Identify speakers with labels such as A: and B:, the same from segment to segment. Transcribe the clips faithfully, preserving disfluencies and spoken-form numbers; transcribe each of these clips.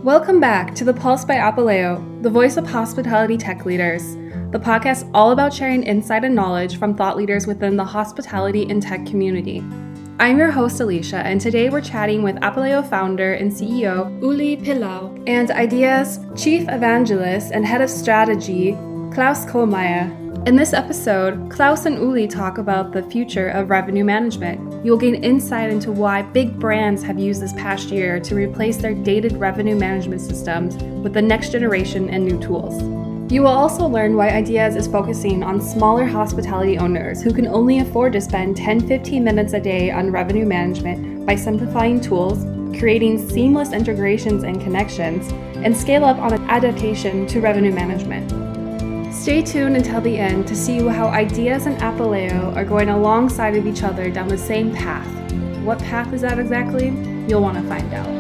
A: Welcome back to The Pulse by Apaleo, the voice of hospitality tech leaders, the podcast all about sharing insight and knowledge from thought leaders within the hospitality and tech community. I'm your host, Alicia, and today we're chatting with Apaleo founder and C E O Uli Pilau and Ideas Chief Evangelist and Head of Strategy, Klaus Kohlmeier. In this episode, Klaus and Uli talk about the future of revenue management. You'll gain insight into why big brands have used this past year to replace their dated revenue management systems with the next generation and new tools. You will also learn why Ideas is focusing on smaller hospitality owners who can only afford to spend ten to fifteen minutes a day on revenue management by simplifying tools, creating seamless integrations and connections, and scale up on adaptation to revenue management. Stay tuned until the end to see how Ideas and Apaleo are going alongside of each other down the same path. What path is that exactly? You'll want to find out.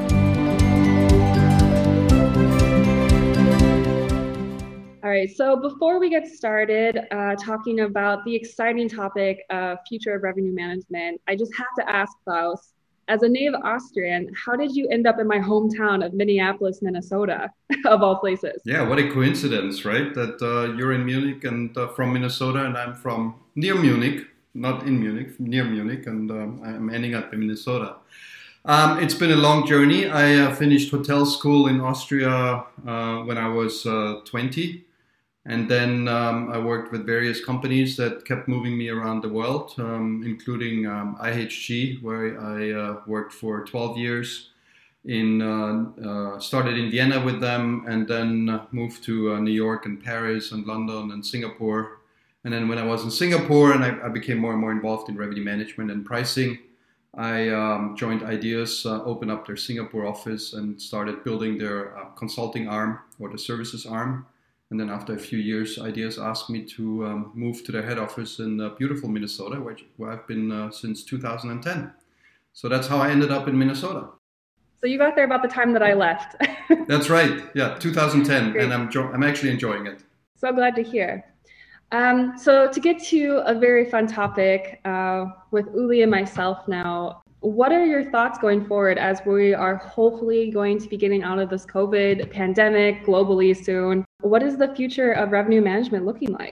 A: All right, so before we get started uh, talking about the exciting topic of future of revenue management, I just have to ask Klaus, as a native Austrian, how did you end up in my hometown of Minneapolis, Minnesota, of all places?
B: Yeah, what a coincidence, right? That uh, you're in Munich and uh, from Minnesota, and I'm from near Munich, not in Munich, near Munich, and um, I'm ending up in Minnesota. Um, it's been a long journey. I uh, finished hotel school in Austria uh, when I was uh, twenty. And then um, I worked with various companies that kept moving me around the world, um, including um, I H G, where I uh, worked for twelve years. In uh, uh, started in Vienna with them, and then uh, moved to uh, New York and Paris and London and Singapore. And then when I was in Singapore and I, I became more and more involved in revenue management and pricing, I um, joined Ideas, uh, opened up their Singapore office, and started building their uh, consulting arm or the services arm. And then after a few years, Ideas asked me to um, move to their head office in uh, beautiful Minnesota, which, where I've been uh, since two thousand ten. So that's how I ended up in Minnesota.
A: So you got there about the time that I left.
B: That's right. Yeah, two thousand ten. Great. And I'm jo- I'm actually enjoying it.
A: So glad to hear. Um, so to get to a very fun topic uh, with Uli and myself now, what are your thoughts going forward as we are hopefully going to be getting out of this COVID pandemic globally soon? What is the future of revenue management looking like?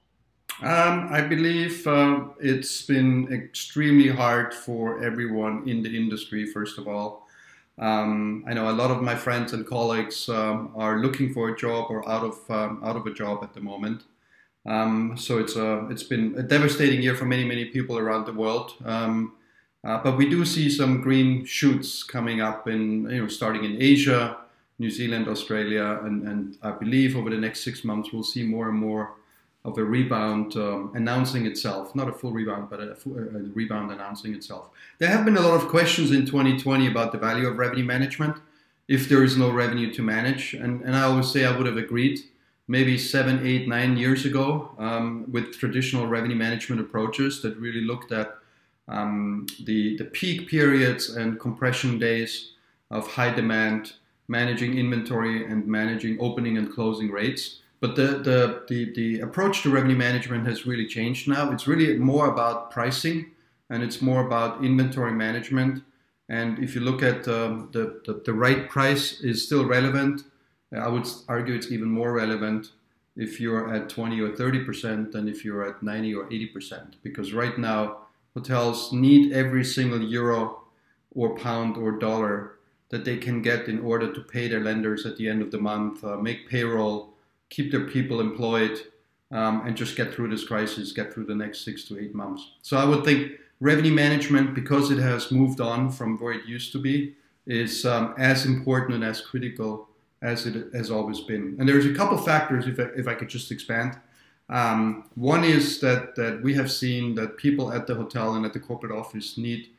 B: Um, I believe uh, it's been extremely hard for everyone in the industry, first of all. Um, I know a lot of my friends and colleagues um, are looking for a job or out of um, out of a job at the moment. Um, so it's a, it's been a devastating year for many, many people around the world. Um, Uh, but we do see some green shoots coming up in, you know, starting in Asia, New Zealand, Australia, and, and I believe over the next six months we'll see more and more of a rebound um, announcing itself. Not a full rebound, but a, a rebound announcing itself. There have been a lot of questions in twenty twenty about the value of revenue management if there is no revenue to manage. And, and I always say I would have agreed maybe seven, eight, nine years ago um, with traditional revenue management approaches that really looked at Um, the, the peak periods and compression days of high demand, managing inventory and managing opening and closing rates. But the, the, the, the approach to revenue management has really changed now. It's really more about pricing and it's more about inventory management. And if you look at um, the, the, the right price is still relevant, I would argue it's even more relevant if you're at twenty or thirty percent than if you're at ninety or eighty percent. Because right now, hotels need every single euro or pound or dollar that they can get in order to pay their lenders at the end of the month, uh, make payroll, keep their people employed, um, and just get through this crisis, get through the next six to eight months. So I would think revenue management, because it has moved on from where it used to be, is um, as important and as critical as it has always been. And there's a couple factors, if I, if I could just expand. Um, one is that, that we have seen that people at the hotel and at the corporate office need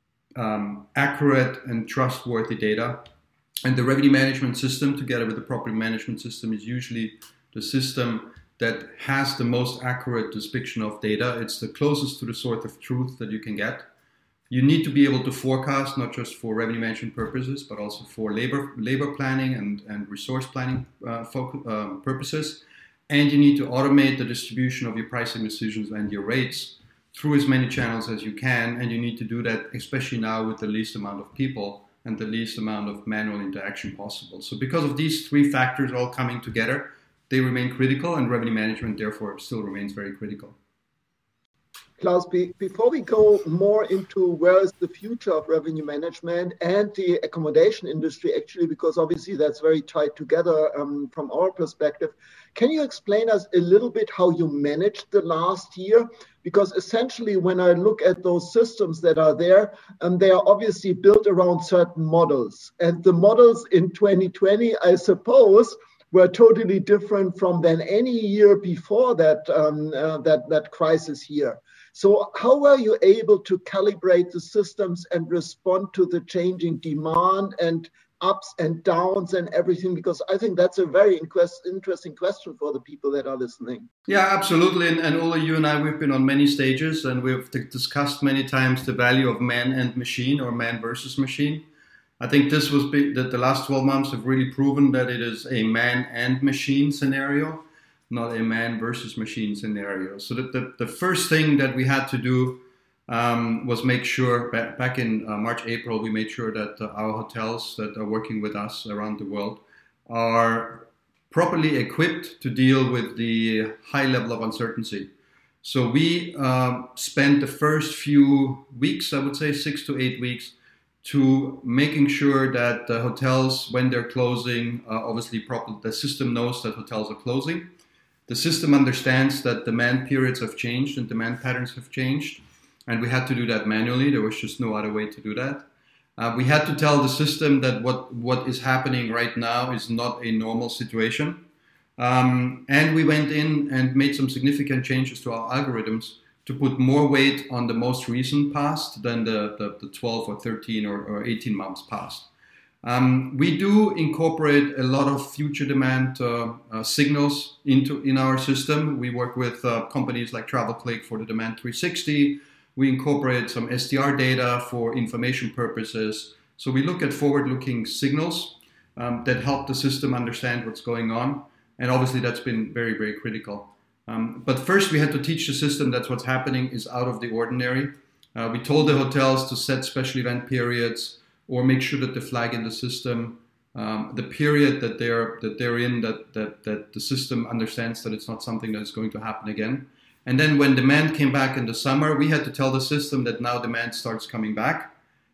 B: um, accurate and trustworthy data. And the revenue management system, together with the property management system, is usually the system that has the most accurate depiction of data. It's the closest to the sort of truth that you can get. You need to be able to forecast, not just for revenue management purposes, but also for labor labor planning and, and resource planning uh, focus, uh, purposes. And you need to automate the distribution of your pricing decisions and your rates through as many channels as you can. And you need to do that, especially now with the least amount of people, and the least amount of manual interaction possible. So because of these three factors all coming together, they remain critical, and revenue management therefore still remains very critical.
C: Klaus, be, before we go more into where is the future of revenue management and the accommodation industry, actually, because obviously that's very tied together um, from our perspective, can you explain us a little bit how you managed the last year? Because essentially, when I look at those systems that are there, um, they are obviously built around certain models. And the models in twenty twenty, I suppose, were totally different from than any year before that, um, uh, that, that crisis year. So how were you able to calibrate the systems and respond to the changing demand and ups and downs and everything? Because I think that's a very interesting question for the people that are listening.
B: Yeah, absolutely. And, and Ole, you and I, we've been on many stages, and we've discussed many times the value of man and machine, or man versus machine. I think this was that the last twelve months have really proven that it is a man and machine scenario, not a man versus machine scenario. So that the, the first thing that we had to do um, was make sure, back, back in uh, March, April, we made sure that uh, our hotels that are working with us around the world are properly equipped to deal with the high level of uncertainty. So we uh, spent the first few weeks, I would say six to eight weeks, to making sure that the hotels, when they're closing, uh, obviously proper, the system knows that hotels are closing. The system understands that demand periods have changed and demand patterns have changed, and we had to do that manually. There was just no other way to do that. Uh, we had to tell the system that what, what is happening right now is not a normal situation. Um, and we went in and made some significant changes to our algorithms to put more weight on the most recent past than the, the, the twelve or thirteen or, or eighteen months past. Um, we do incorporate a lot of future demand uh, uh, signals into in our system. We work with uh, companies like TravelClick for the Demand three sixty. We incorporate some S D R data for information purposes. So we look at forward-looking signals um, that help the system understand what's going on. And obviously that's been very, very critical. Um, but first we had to teach the system that what's happening is out of the ordinary. Uh, we told the hotels to set special event periods, or make sure that they flag in the system um, the period that they're that they're in, that, that that the system understands that it's not something that's going to happen again. And then when demand came back in the summer, we had to tell the system that now demand starts coming back,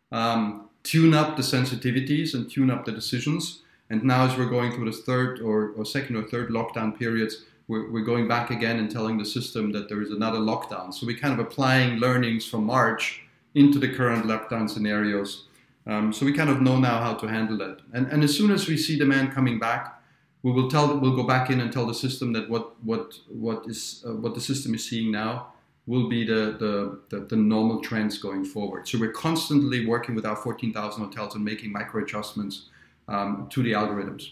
B: um, tune up the sensitivities and tune up the decisions. And now as we're going through the third or, or second or third lockdown periods, we're, we're going back again and telling the system that there is another lockdown. So we're kind of applying learnings from March into the current lockdown scenarios. Um, so we kind of know now how to handle that. And, and as soon as we see demand coming back, we will tell, we'll go back in and tell the system that what what what is uh, what the system is seeing now will be the, the, the, the normal trends going forward. So we're constantly working with our fourteen thousand hotels and making micro adjustments um, to the algorithms.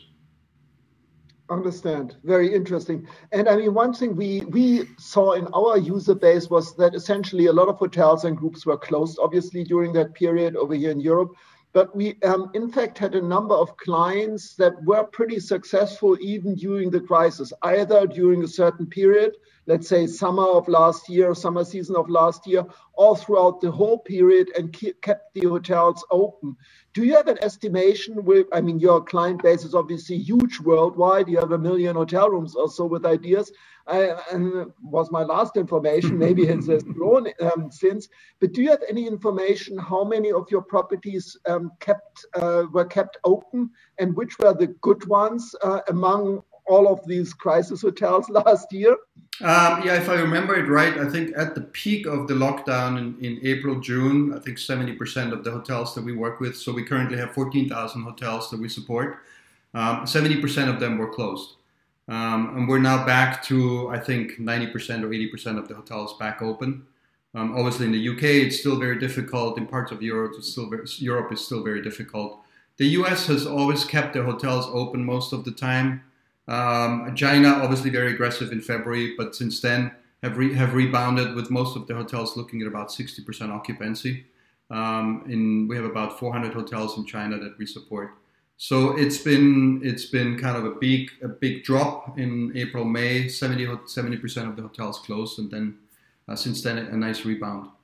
C: Understand. Very interesting. And I mean, one thing we, we saw in our user base was that essentially a lot of hotels and groups were closed, obviously, during that period over here in Europe. But we, um, in fact, had a number of clients that were pretty successful even during the crisis, either during a certain period, let's say summer of last year, summer season of last year, or throughout the whole period, and keep, kept the hotels open. Do you have an estimation with, I mean, your client base is obviously huge worldwide. You have a million hotel rooms or so with ideas. I, and was my last information, maybe it has grown um, since, but do you have any information how many of your properties um, kept uh, were kept open, and which were the good ones uh, among all of these crisis hotels last year?
B: Um, yeah, if I remember it right, I think at the peak of the lockdown in, in April, June, I think seventy percent of the hotels that we work with, so we currently have fourteen thousand hotels that we support, um, seventy percent of them were closed. Um, and we're now back to, I think, ninety percent or eighty percent of the hotels back open. Um, obviously in the U K, it's still very difficult. In parts of Europe, it's still very, Europe is still very difficult. The U S has always kept their hotels open most of the time. Um, China, obviously very aggressive in February, but since then have re- have rebounded with most of the hotels looking at about sixty percent occupancy. Um, in we have about four hundred hotels in China that we support. So it's been it's been kind of a big a big drop in April, May. seventy percent of the hotels closed, and then uh, since then a nice rebound.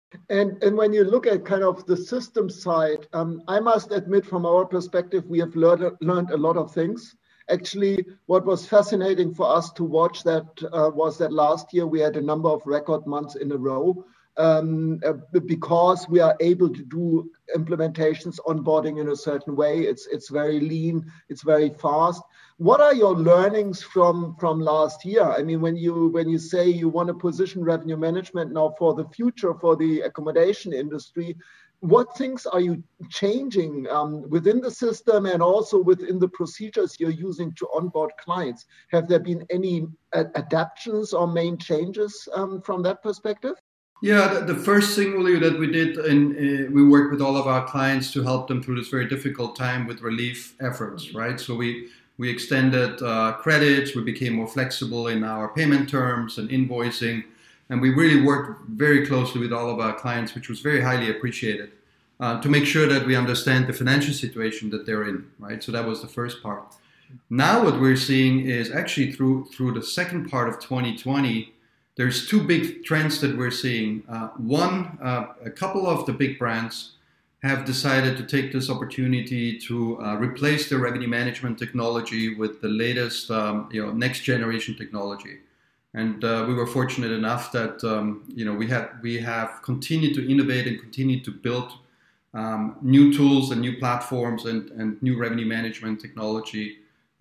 C: And, and when you look at kind of the system side, um, I must admit from our perspective, we have learned, learned a lot of things. Actually, what was fascinating for us to watch that uh, was that last year we had a number of record months in a row um, uh, because we are able to do implementations, onboarding in a certain way. It's it's very lean, it's very fast. What are your learnings from from last year? I mean, when you when you say you want to position revenue management now for the future for the accommodation industry, what things are you changing um, within the system and also within the procedures you're using to onboard clients? Have there been any uh, adaptations or main changes um, from that perspective?
B: Yeah, the, the first thing, Uli, that we did, and uh, we worked with all of our clients to help them through this very difficult time with relief efforts, right? So we we extended uh, credits, we became more flexible in our payment terms and invoicing, and we really worked very closely with all of our clients, which was very highly appreciated, uh, to make sure that we understand the financial situation that they're in, right? So that was the first part. Now what we're seeing is actually through through the second part of twenty twenty, there's two big trends that we're seeing. Uh, one, uh, a couple of the big brands have decided to take this opportunity to uh, replace their revenue management technology with the latest, um, you know, next generation technology. And uh, we were fortunate enough that um, you know we have we have continued to innovate and continue to build um, new tools and new platforms and, and new revenue management technology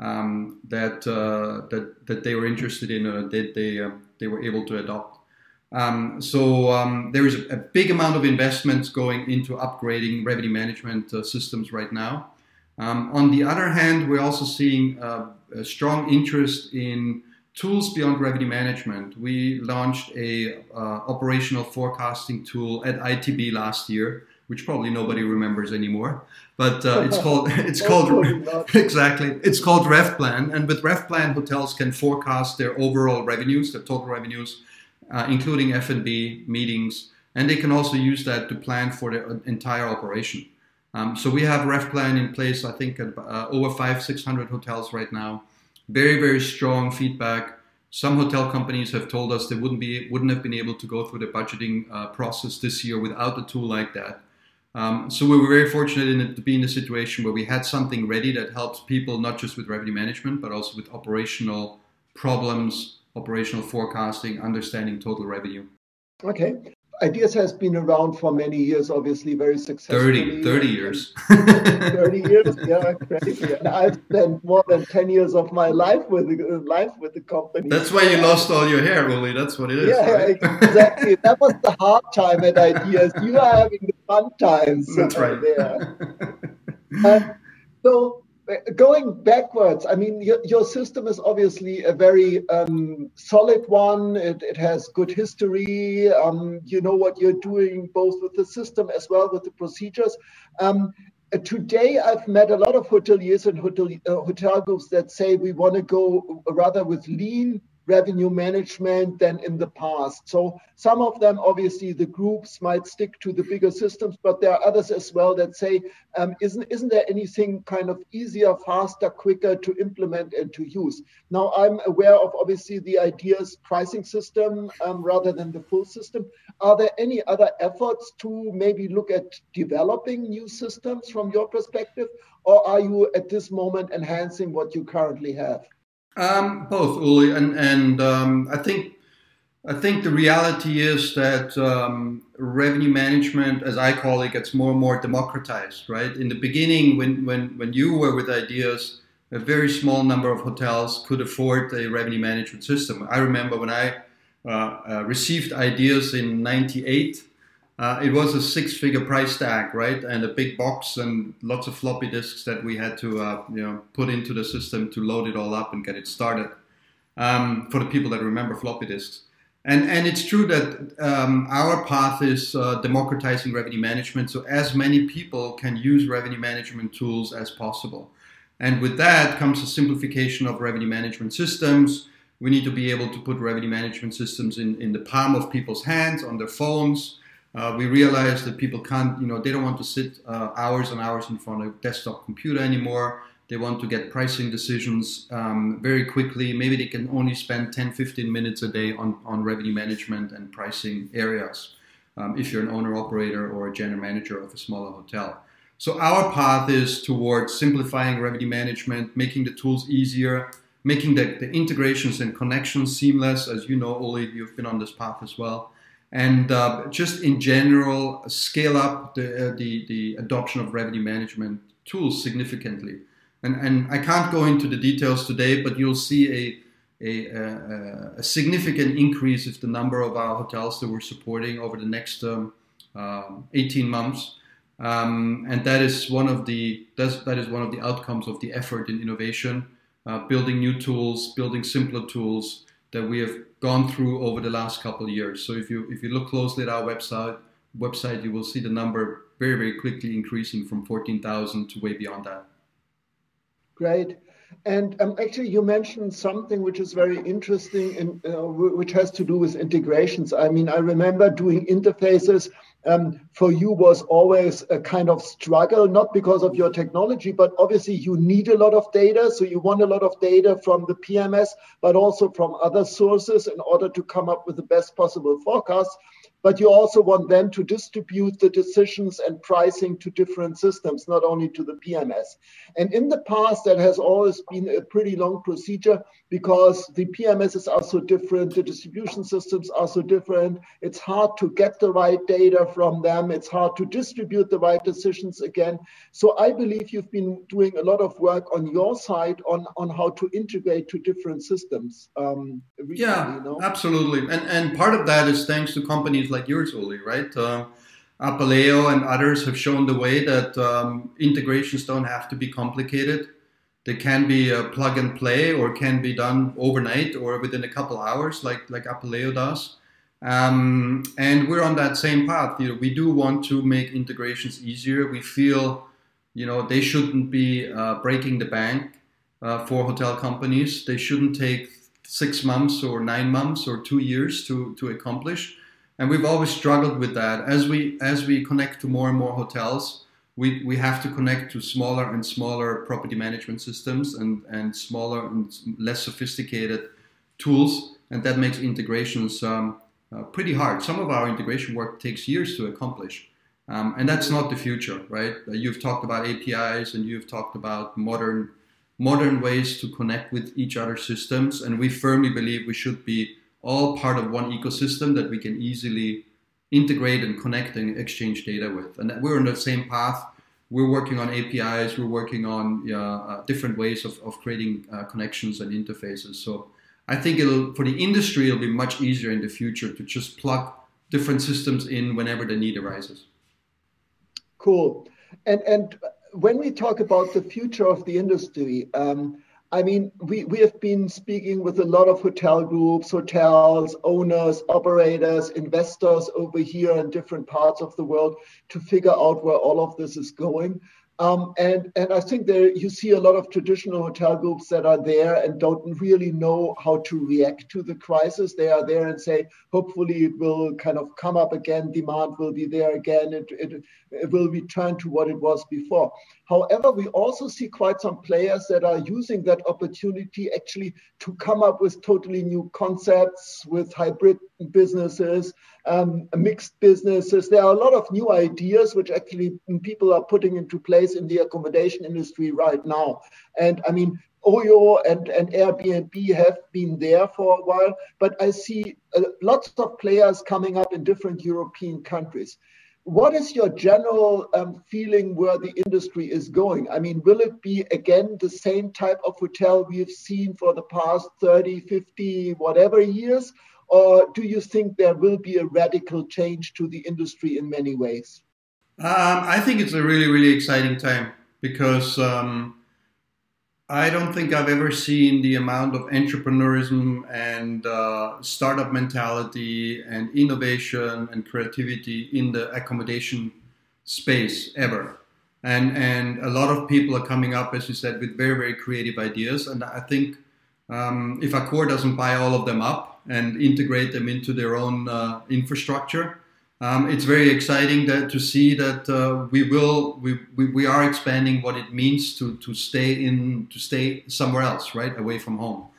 B: um, that uh, that that they were interested in, or that they uh, they were able to adopt. Um, so um, there is a, a big amount of investments going into upgrading revenue management uh, systems right now. Um, on the other hand, we're also seeing uh, a strong interest in tools beyond revenue management. We launched a uh, operational forecasting tool at I T B last year, which probably nobody remembers anymore. But uh, it's called it's called exactly it's called RevPlan. And with RevPlan, hotels can forecast their overall revenues, their total revenues, uh, including F and B, meetings, and they can also use that to plan for their entire operation. Um, so we have RevPlan in place, I think, at uh, over five, six hundred hotels right now. Very, very strong feedback. Some hotel companies have told us they wouldn't be wouldn't have been able to go through the budgeting uh, process this year without a tool like that. Um, so we were very fortunate in it to be in a situation where we had something ready that helps people not just with revenue management, but also with operational problems, operational forecasting, understanding total revenue.
C: Okay. Ideas has been around for many years, obviously very successfully.
B: thirty, thirty years.
C: thirty years, yeah, crazy. And I've spent more than ten years of my life with the, life with the company.
B: That's why you lost all your hair, Uli. That's what it is.
C: Yeah,
B: right?
C: exactly. That was the hard time at Ideas. You are having the fun times.
B: That's right.
C: There. um, so, going backwards, I mean, your, your system is obviously a very um, solid one. It, it has good history. Um, you know what you're doing, both with the system as well with the procedures. Um, uh, today, I've met a lot of hoteliers and hotel, uh, hotel groups that say we want to go rather with lean revenue management than in the past. So some of them, obviously, the groups might stick to the bigger systems, but there are others as well that say, um, isn't, isn't there anything kind of easier, faster, quicker to implement and to use? Now, I'm aware of, obviously, the Ideas pricing system um, rather than the full system. Are there any other efforts to maybe look at developing new systems from your perspective, or are you at this moment enhancing what you currently have?
B: Um, both, Uli, and and um, I think I think the reality is that um, revenue management, as I call it, gets more and more democratized. Right in the beginning, when when when you were with Ideas, a very small number of hotels could afford a revenue management system. I remember when I uh, uh, received Ideas in ninety-eight. Uh, it was a six-figure price tag, right, and a big box and lots of floppy disks that we had to, uh, you know, put into the system to load it all up and get it started. Um, for the people that remember floppy disks, and and it's true that um, our path is uh, democratizing revenue management, so as many people can use revenue management tools as possible, and with that comes a simplification of revenue management systems. We need to be able to put revenue management systems in in the palm of people's hands, on their phones. Uh, we realize that people can't, you know, they don't want to sit uh, hours and hours in front of a desktop computer anymore. They want to get pricing decisions um, very quickly. Maybe they can only spend ten, fifteen minutes a day on, on revenue management and pricing areas. um, if you're an owner operator or a general manager of a smaller hotel. So our path is towards simplifying revenue management, making the tools easier, making the, the integrations and connections seamless. As you know, Oli, you've been on this path as well. And uh, just in general, scale up the, uh, the, the adoption of revenue management tools significantly. And, and I can't go into the details today, but you'll see a, a, a, a significant increase of the number of our hotels that we're supporting over the next um, um, eighteen months. Um, and that is one of the that's, that is one of the outcomes of the effort in innovation, uh, building new tools, building simpler tools that we have gone through over the last couple of years. So if you if you look closely at our website, website, you will see the number very, very quickly increasing from fourteen thousand to way beyond that.
C: Great. And um, actually, you mentioned something which is very interesting and uh, which has to do with integrations. I mean, I remember doing interfaces um, for you was always a kind of struggle, not because of your technology, but obviously you need a lot of data. So you want a lot of data from the P M S, but also from other sources in order to come up with the best possible forecast. But you also want them to distribute the decisions and pricing to different systems, not only to the P M S. And in the past, that has always been a pretty long procedure because the P M Ss are so different, the distribution systems are so different. It's hard to get the right data from them. It's hard to distribute the right decisions again. So I believe you've been doing a lot of work on your side on, on how to integrate to different systems. Um, recently,
B: yeah,
C: you know?
B: Absolutely. And, and part of that is thanks to companies like yours, Oli, right? Uh, Apaleo and others have shown the way that um, integrations don't have to be complicated. They can be a plug and play or can be done overnight or within a couple hours like, like Apaleo does. Um, and we're on that same path. You know, we do want to make integrations easier. We feel, you know, they shouldn't be uh, breaking the bank uh, for hotel companies. They shouldn't take six months or nine months or two years to, to accomplish. And we've always struggled with that. As we as we connect to more and more hotels, we, we have to connect to smaller and smaller property management systems and, and smaller and less sophisticated tools. And that makes integrations um, uh, pretty hard. Some of our integration work takes years to accomplish. Um, and that's not the future, right? Uh, you've talked about A P Is and you've talked about modern modern ways to connect with each other's systems. And we firmly believe we should be all part of one ecosystem that we can easily integrate and connect and exchange data with. And we're on the same path. We're working on A P Is. We're working on uh, uh, different ways of, of creating uh, connections and interfaces. So I think it'll, for the industry, it'll be much easier in the future to just plug different systems in whenever the need arises.
C: Cool. And, and when we talk about the future of the industry, um, I mean, we, we have been speaking with a lot of hotel groups, hotels, owners, operators, investors over here in different parts of the world to figure out where all of this is going. Um, and, and I think there you see a lot of traditional hotel groups that are there and don't really know how to react to the crisis. They are there and say, hopefully it will kind of come up again, demand will be there again, it, it, it will return to what it was before. However, we also see quite some players that are using that opportunity actually to come up with totally new concepts, with hybrid businesses, um, mixed businesses. There are a lot of new ideas which actually people are putting into place in the accommodation industry right now. And I mean, Oyo and, and Airbnb have been there for a while, but I see uh, lots of players coming up in different European countries. What is your general um, feeling where the industry is going? I mean, will it be, again, the same type of hotel we've seen for the past thirty, fifty, whatever years? Or do you think there will be a radical change to the industry in many ways?
B: Um, I think it's a really, really exciting time because um, I don't think I've ever seen the amount of entrepreneurism and uh, startup mentality and innovation and creativity in the accommodation space ever. And and a lot of people are coming up, as you said, with very, very creative ideas. And I think um, if Accor doesn't buy all of them up and integrate them into their own uh, infrastructure, Um, it's very exciting that, to see that uh, we will we, we, we are expanding what it means to to stay in to stay somewhere else, right, away from home.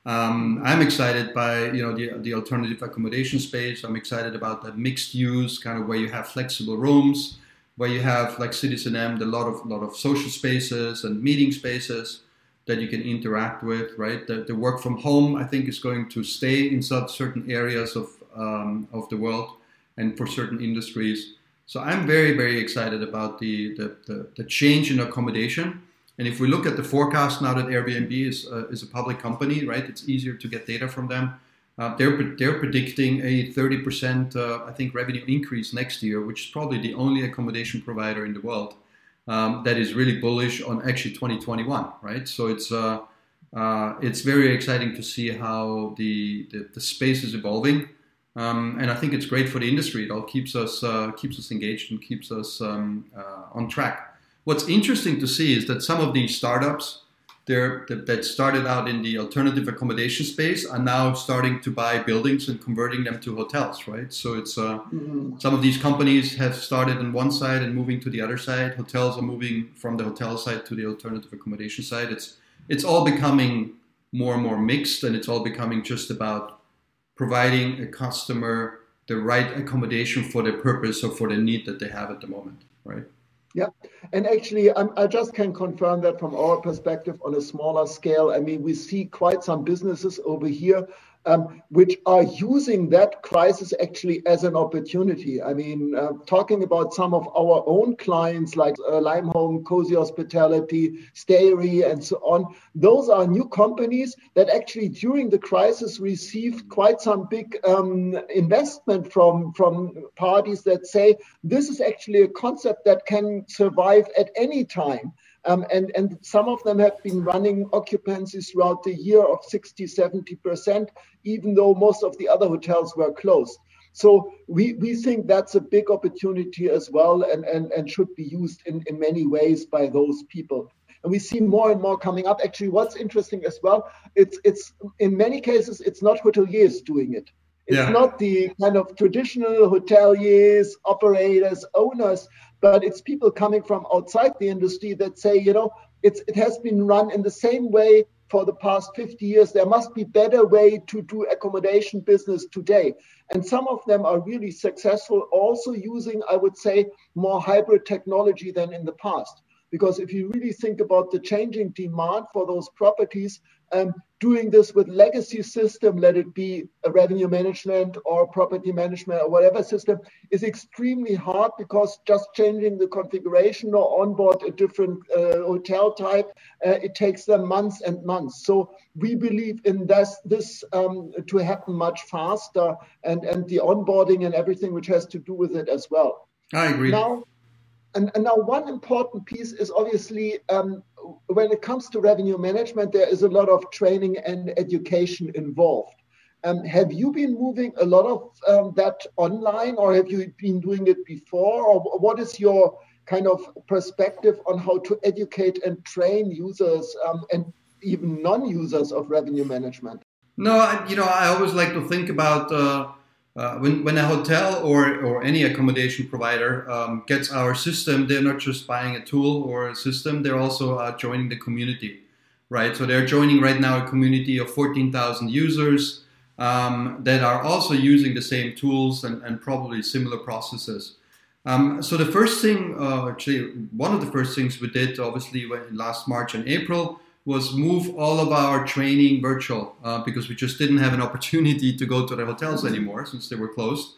B: Um, I'm excited by you know the the alternative accommodation space. I'm excited about that mixed use kind of where you have flexible rooms, where you have like citizenM, a lot of lot of social spaces and meeting spaces that you can interact with. Right, the, the work from home I think is going to stay in such certain areas of um, of the world and for certain industries. So I'm very very excited about the the, the, the change in accommodation. And if we look at the forecast now that Airbnb is uh, is a public company, right? It's easier to get data from them. Uh, they're they're predicting a thirty percent, uh, I think, revenue increase next year, which is probably the only accommodation provider in the world um, that is really bullish on actually twenty twenty-one, right? So it's uh, uh, it's very exciting to see how the the, the space is evolving, um, and I think it's great for the industry. It all keeps us uh, keeps us engaged and keeps us um, uh, on track. What's interesting to see is that some of these startups they're, that started out in the alternative accommodation space are now starting to buy buildings and converting them to hotels, right? So it's uh, mm-hmm. some of these companies have started on one side and moving to the other side. Hotels are moving from the hotel side to the alternative accommodation side. It's it's all becoming more and more mixed, and it's all becoming just about providing a customer the right accommodation for their purpose or for the need that they have at the moment, right?
C: Yeah, and actually, I'm, I just can confirm that from our perspective on a smaller scale. I mean, we see quite some businesses over here um, which are using that crisis actually as an opportunity. I mean, uh, talking about some of our own clients like uh, Limehome, Cozy Hospitality, Stayry, and so on. Those are new companies that actually during the crisis received quite some big um, investment from, from parties that say this is actually a concept that can survive at any time. Um, and, and some of them have been running occupancies throughout the year of sixty, seventy percent, even though most of the other hotels were closed. So we, we think that's a big opportunity as well and, and, and should be used in, in many ways by those people. And we see more and more coming up. Actually, what's interesting as well, it's it's in many cases, it's not hoteliers doing it. It's yeah. not the kind of traditional hoteliers, operators, owners, but it's people coming from outside the industry that say, you know, it's it has been run in the same way for the past fifty years. There must be better way to do accommodation business today. And some of them are really successful, also using, I would say, more hybrid technology than in the past. Because if you really think about the changing demand for those properties, um, doing this with legacy system, let it be a revenue management or property management or whatever system, is extremely hard because just changing the configuration or onboard a different uh, hotel type, uh, it takes them months and months. So we believe in this, this um, to happen much faster and, and the onboarding and everything which has to do with it as well.
B: I agree.
C: Now, And, and now one important piece is obviously um, when it comes to revenue management, there is a lot of training and education involved. Um, have you been moving a lot of um, that online, or have you been doing it before? Or what is your kind of perspective on how to educate and train users um, and even non-users of revenue management?
B: No, I, you know, I always like to think about uh... Uh, when, when a hotel or, or any accommodation provider um, gets our system, they're not just buying a tool or a system, they're also uh, joining the community, right? So they're joining right now a community of fourteen thousand users um, that are also using the same tools and, and probably similar processes. Um, so the first thing, uh, actually one of the first things we did, obviously when, last March and April, was move all of our training virtual uh, because we just didn't have an opportunity to go to the hotels anymore since they were closed.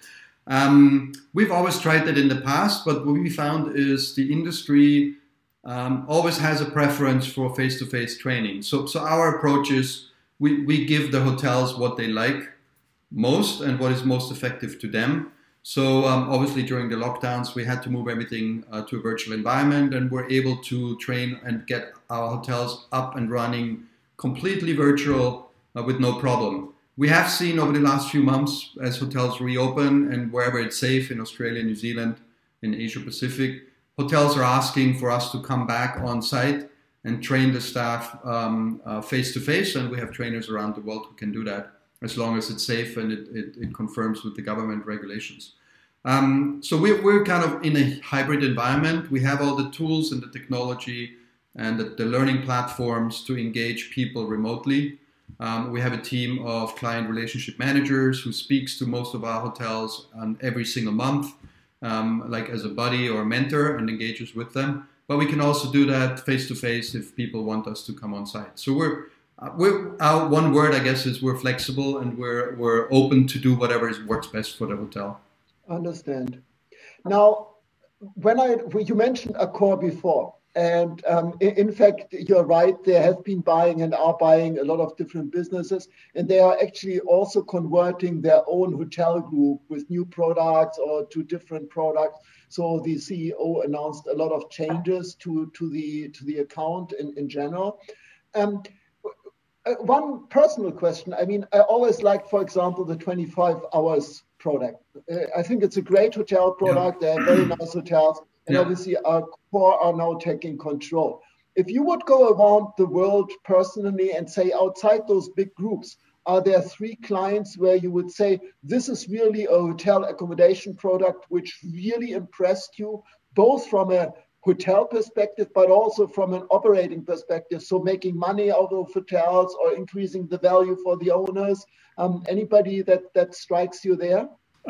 B: Um, we've always tried that in the past, but what we found is the industry um, always has a preference for face-to-face training. So, so our approach is we, we give the hotels what they like most and what is most effective to them. So um, obviously during the lockdowns, we had to move everything uh, to a virtual environment, and we're able to train and get our hotels up and running completely virtual uh, with no problem. We have seen over the last few months as hotels reopen and wherever it's safe in Australia, New Zealand, in Asia Pacific, hotels are asking for us to come back on site and train the staff um, uh, face-to-face, and we have trainers around the world who can do that as long as it's safe and it, it, it confirms with the government regulations. Um, so we're, we're kind of in a hybrid environment. We have all the tools and the technology and the, the learning platforms to engage people remotely. Um, we have a team of client relationship managers who speaks to most of our hotels on every single month, um, like as a buddy or a mentor, and engages with them. But we can also do that face to face if people want us to come on site. So we're uh, we're our one word, I guess, is we're flexible and we're we're open to do whatever is, works best for the hotel.
C: Understand. Now, when I you mentioned Accor before. And um, in, in fact, you're right, they have been buying and are buying a lot of different businesses. And they are actually also converting their own hotel group with new products or to different products. So the C E O announced a lot of changes to, to, the, to the account in, in general. Um, one personal question. I mean, I always like, for example, the twenty-five hours product. Uh, I think it's a great hotel product. Yeah. They have very nice hotels. And yeah. Obviously, Accor are now taking control. If you would go around the world personally and say, outside those big groups, are there three clients where you would say, this is really a hotel accommodation product which really impressed you, both from a hotel perspective, but also from an operating perspective? So making money out of hotels or increasing the value for the owners. Um, anybody that, that strikes you there?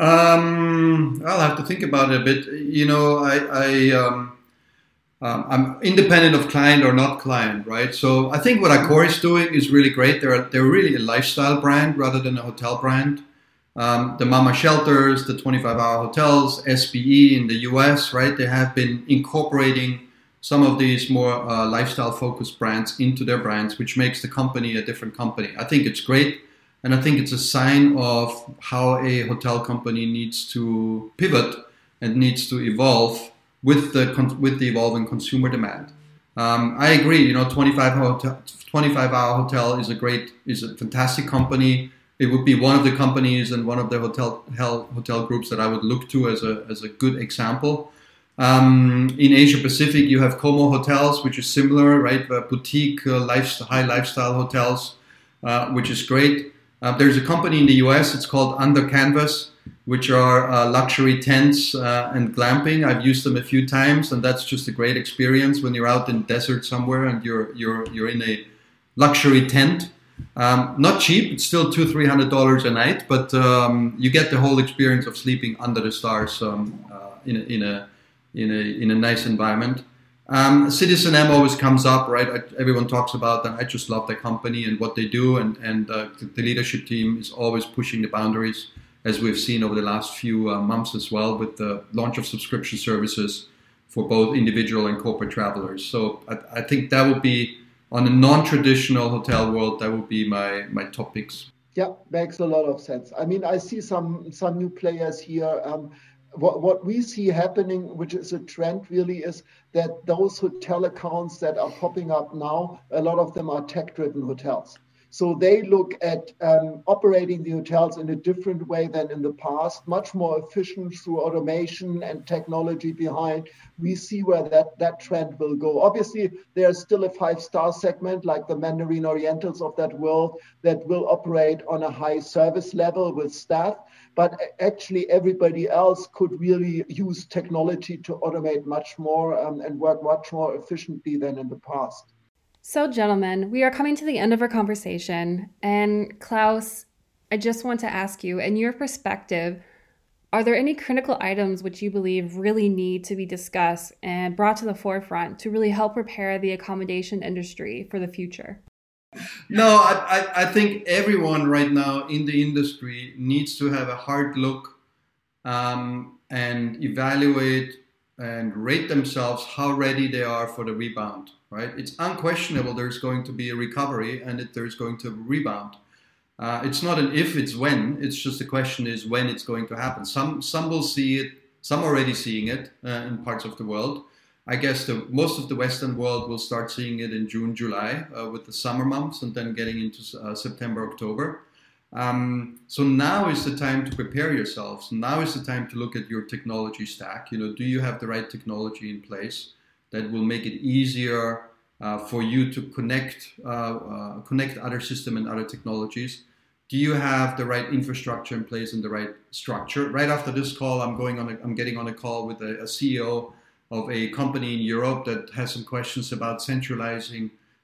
B: Um, I'll have to think about it a bit. You know, I, I um, um, I'm independent of client or not client, right? So I think what Accor is doing is really great. They're they're really a lifestyle brand rather than a hotel brand. Um, the Mama Shelters, the twenty-five hour hotels, S B E in the U S, right? They have been incorporating some of these more uh, lifestyle focused brands into their brands, which makes the company a different company. I think it's great. And I think it's a sign of how a hotel company needs to pivot and needs to evolve with the with the evolving consumer demand. Um, I agree. You know, twenty-five hour hotel is a great, is a fantastic company. It would be one of the companies and one of the hotel hotel groups that I would look to as a as a good example. Um, in Asia Pacific, you have Como Hotels, which is similar, right? Uh, boutique, uh, lifestyle, high lifestyle hotels, uh, which is great. Uh, there's a company in the U S, it's called Under Canvas, which are uh, luxury tents uh, and glamping. I've used them a few times, and that's just a great experience when you're out in the desert somewhere and you're you're you're in a luxury tent. Um, not cheap, it's still two, three hundred dollars a night, but um, you get the whole experience of sleeping under the stars um, uh, in a in a in a in a nice environment. Um, Citizen M always comes up, right? I, everyone talks about that. I just love the company and what they do, and and uh, the leadership team is always pushing the boundaries, as we've seen over the last few uh, months as well, with the launch of subscription services for both individual and corporate travelers. So I, I think that would be, on a non-traditional hotel world, that would be my my top picks.
C: Yeah, makes a lot of sense. I mean, I see some some new players here. Um, What, what we see happening, which is a trend really, is that those hotel accounts that are popping up now, a lot of them are tech-driven hotels. So they look at um, operating the hotels in a different way than in the past, much more efficient through automation and technology behind. We see where that, that trend will go. Obviously, there's still a five-star segment like the Mandarin Orientals of that world that will operate on a high service level with staff. But actually, everybody else could really use technology to automate much more um, and work much more efficiently than in the past.
A: So, gentlemen, we are coming to the end of our conversation. And Klaus, I just want to ask you, in your perspective, are there any critical items which you believe really need to be discussed and brought to the forefront to really help prepare the accommodation industry for the future?
B: No, I, I, I think everyone right now in the industry needs to have a hard look um, and evaluate and rate themselves how ready they are for the rebound, right? It's unquestionable there's going to be a recovery and that there's going to rebound. Uh, it's not an if, it's when. It's just the question is when it's going to happen. Some some will see it, some are already seeing it uh, in parts of the world. I guess the most of the Western world will start seeing it in June, July uh, with the summer months and then getting into uh, September, October. Um, so now is the time to prepare yourselves. Now is the time to look at your technology stack. You know, do you have the right technology in place that will make it easier uh, for you to connect uh, uh, connect other systems and other technologies? Do you have the right infrastructure in place and the right structure? Right after this call, I'm going on. A, I'm getting on a call with a, a C E O of a company in Europe that has some questions about centralizing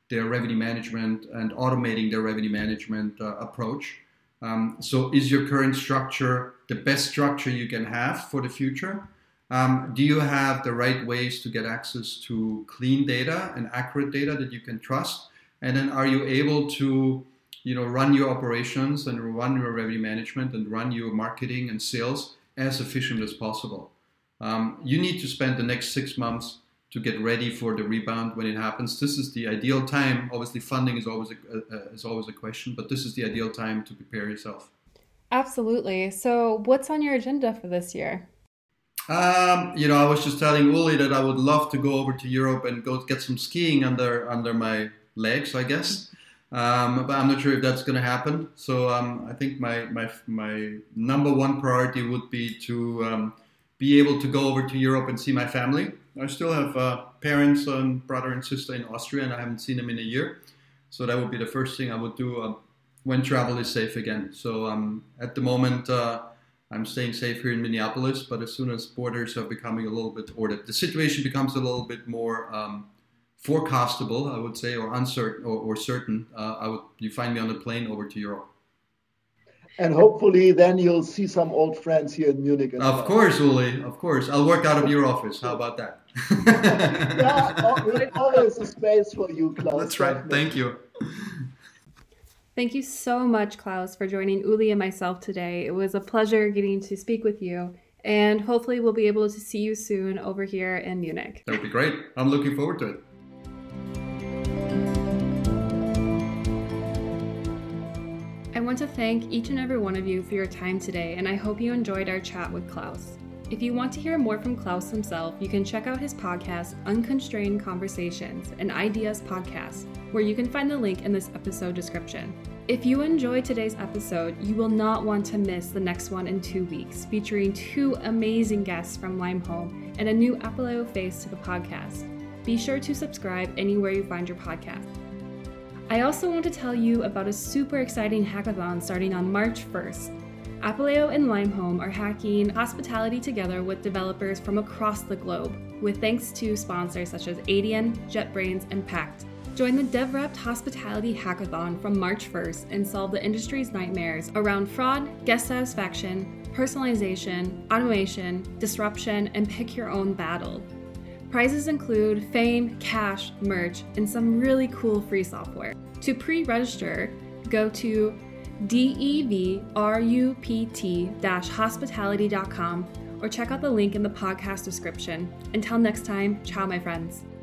B: their revenue management and automating their revenue management uh, approach. Um, so is your current structure the best structure you can have for the future? Um, do you have the right ways to get access to clean data and accurate data that you can trust? And then are you able to, you know, run your operations and run your revenue management and run your marketing and sales as efficient as possible? Um, you need to spend the next six months to get ready for the rebound when it happens. This is the ideal time. Obviously, funding is always a, uh, is always a question, but this is the ideal time to prepare yourself.
A: Absolutely. So what's on your agenda for this year?
B: Um, you know, I was just telling Uli that I would love to go over to Europe and go get some skiing under under my legs, I guess. Um, but I'm not sure if that's going to happen. So um, I think my, my my number one priority would be to um, be able to go over to Europe and see my family. I still have uh, parents and brother and sister in Austria, and I haven't seen them in a year. So that would be the first thing I would do uh, when travel is safe again. So um, at the moment, uh, I'm staying safe here in Minneapolis, but as soon as borders are becoming a little bit, or the, the situation becomes a little bit more um, forecastable, I would say, or uncertain, or, or certain, uh, I would you find me on a plane over to Europe.
C: And hopefully then you'll see some old friends here in Munich.
B: Of well. course, Uli, of course. I'll work out of your office. How about that?
C: Yeah, always a space for you, Klaus.
B: That's right. Definitely. Thank you.
A: Thank you so much, Klaus, for joining Uli and myself today. It was a pleasure getting to speak with you, and hopefully we'll be able to see you soon over here in Munich.
B: That would be great. I'm looking forward to it.
A: I want to thank each and every one of you for your time today, and I hope you enjoyed our chat with Klaus. If you want to hear more from Klaus himself, you can check out his podcast, Unconstrained Conversations, an Ideas podcast, where you can find the link in this episode description. If you enjoyed today's episode, you will not want to miss the next one in two weeks, featuring two amazing guests from Limehome and a new Apaleo face to the podcast. Be sure to subscribe anywhere you find your podcast. I also want to tell you about a super exciting hackathon starting on March first. Apaleo and Limehome are hacking hospitality together with developers from across the globe, with thanks to sponsors such as Adyen, JetBrains, and Pact. Join the DevWrapped Hospitality Hackathon from March first and solve the industry's nightmares around fraud, guest satisfaction, personalization, automation, disruption, and pick your own battle. Prizes include fame, cash, merch, and some really cool free software. To pre-register, go to devrupt dash hospitality dot com or check out the link in the podcast description. Until next time, ciao my friends.